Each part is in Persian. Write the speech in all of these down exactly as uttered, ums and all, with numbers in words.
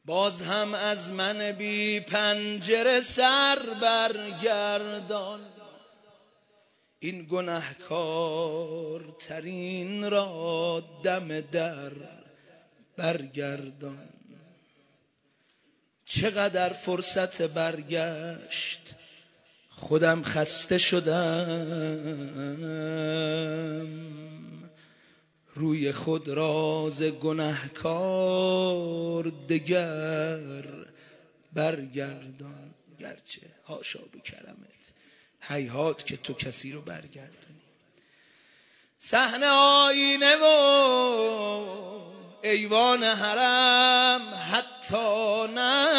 باز هم از من بی پنجره سر برگردان، این گنهکار ترین را دم در برگردان. چقدر فرصت برگشت خودم خسته شدم، روی خود راز گنهکار دگر برگردان. گرچه حاشا به کرمت هیهات که تو کسی رو برگردونی. صحنه آینه و ایوان حرم، حتی نه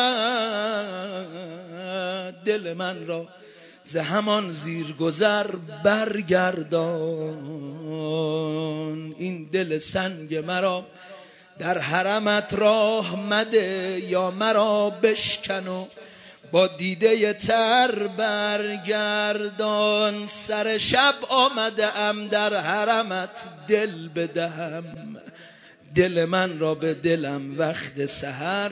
دل من را ز همان زیر گذر برگردان. این دل سنگ مرا در حرمت راه مده، یا مرا بشکن و با دیده تر برگردان. سر شب آمده ام در حرمت دل بدهم، دل من را به دلم وقت سحر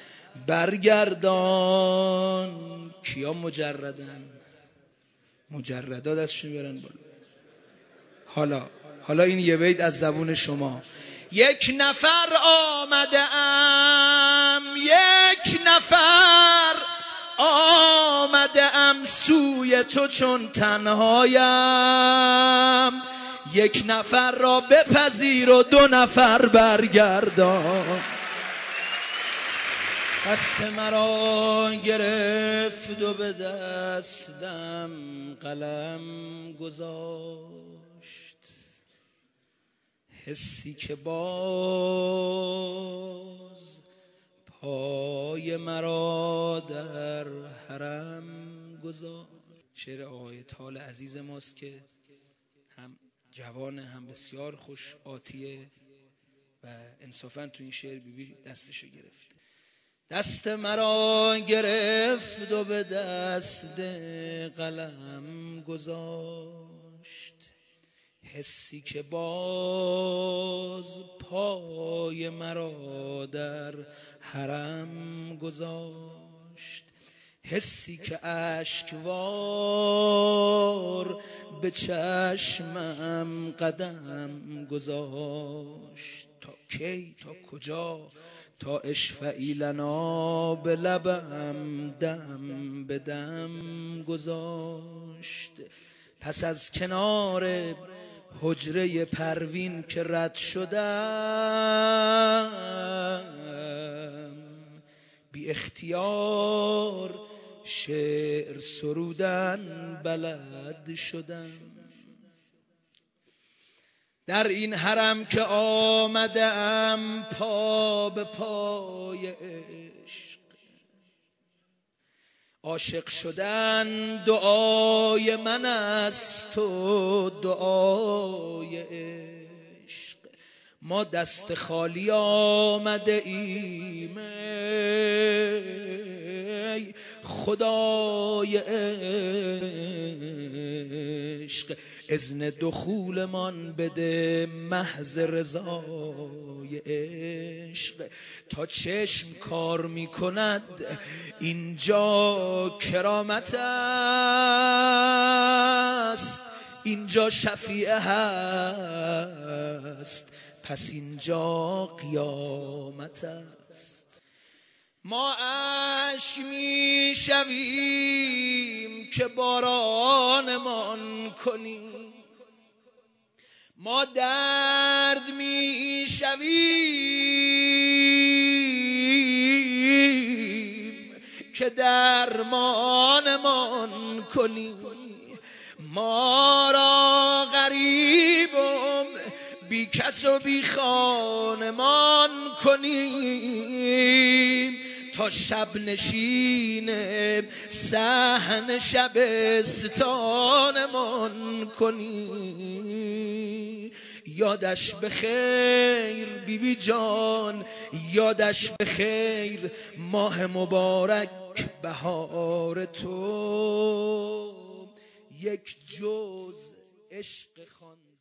برگردان. کیا مجردن؟ مجردا دستشون برن بالا. حالا حالا این یه بیت از زبون شما. یک نفر آمده ام، یک نفر آمده ام سوی تو چون تنهایم، یک نفر را بپذیر و دو نفر برگردان. دست مرا گرفت و به دستم قلم گذاشت، حسی که باز پای مرا در حرم گذاشت. شعر آقای طال عزیز ماست که هم جوان هم بسیار خوش آتیه و انصافاً تو این شعر بیبی دستشو گرفته. دست مرا گرفت و به دست قلم گذاشت، حسی که باز پای مرا در حرم گذاشت، حسی که اشکوار به چشمم قدم گذاشت. تا کی تا کجا تا اشفعی لنا به لبم دم به دم گذاشت. پس از کنار حجره پروین که رد شدم، بی اختیار شعر سرودن بلد شدم. در این حرم که آمدم پا به پای عشق، عاشق شدن دعای من است و دعای عشق. ما دست خالی آمده ایم ای خدای عشق، اذن دخولمان بده محض رضای عشق. تا چشم کار می کند اینجا کرامت است، اینجا شفیع هست، پس اینجا قیامت است. ما اشک می شویم که بارانمان کنی، ما درد می شویم که درمانمان کنی. ما را غریبم بی کس و بی خانمان کنیم، تا شب نشین صحن شبستانمان کنی. یادش بخیر بی بی جان، یادش بخیر ماه مبارک بهار تو، یک جز عشق خوان